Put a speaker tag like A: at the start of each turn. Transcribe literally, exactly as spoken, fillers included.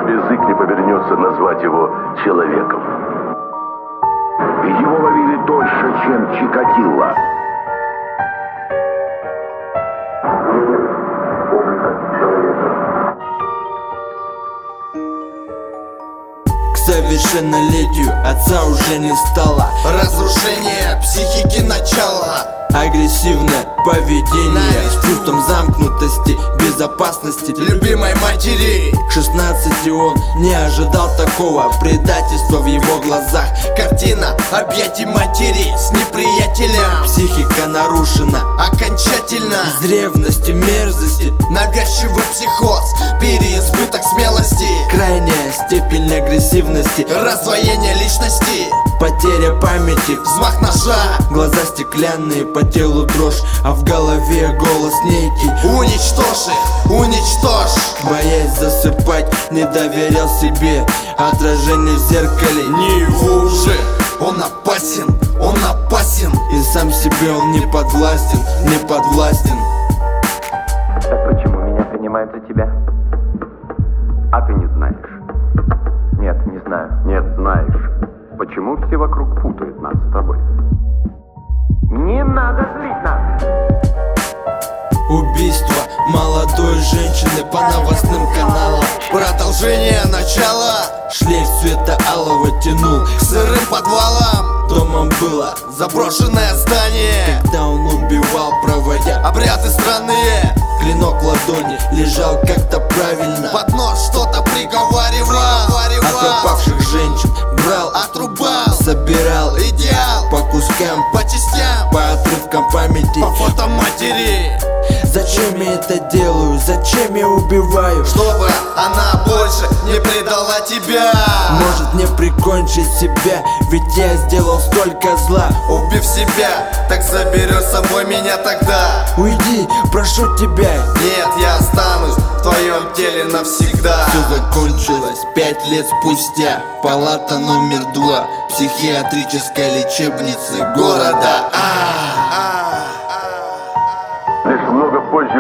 A: язык не повернется назвать его человеком.
B: Ведь его ловили дольше, чем Чикатило.
C: К совершеннолетию отца уже не стало.
D: Разрушение психики начала.
C: Агрессивное поведение с чувством замкнутости, безопасности
D: любимой матери.
C: К шестнадцати он не ожидал такого предательства в его глазах.
D: Картина объятий матери с неприятелем.
C: Психика нарушена
D: окончательно.
C: Из ревности, мерзости,
D: навязчивый психоз, переизбыток смелости,
C: крайняя степень агрессивности,
D: раздвоение личности,
C: потеря памяти,
D: взмах ножа,
C: глаза стеклянные, по телу дрожь, а в голове голос некий:
D: уничтожь их, уничтожь.
C: Боясь засыпать, не доверял себе. Отражение в зеркале
D: не его уже. Он опасен, он опасен.
C: И сам себе он не подвластен, не подвластен.
E: Так почему меня принимают за тебя? А ты не знаешь. Нет, не знаю.
B: Нет, знаешь. Почему все вокруг путают нас с тобой?
E: Не надо злить нас!
C: Убийство молодой женщины по новостным каналам.
D: Продолжение начала.
C: Шлейф цвета алого тянул
D: к сырым подвалам.
C: Домом было
D: заброшенное здание.
C: Когда он убивал, проводя
D: обряды странные.
C: Клинок в ладони лежал как-то правильно.
D: Под нож что-то приговаривал.
C: Окопавших женщин брал,
D: отрубал,
C: собирал
D: идеал
C: по кускам,
D: по частям,
C: по отрывкам памяти,
D: по фото матери.
C: Зачем я это делаю? Зачем я убиваю?
D: Чтобы она больше не предала тебя.
C: Может мне прикончить себя, ведь я сделал столько зла.
D: Убив себя, так заберешь с собой меня тогда.
C: Уйди, прошу тебя.
D: Нет, я останусь в твоем теле навсегда.
C: Все закончилось пять лет спустя. Палата номер два психиатрической лечебницы города.
A: Лишь много позже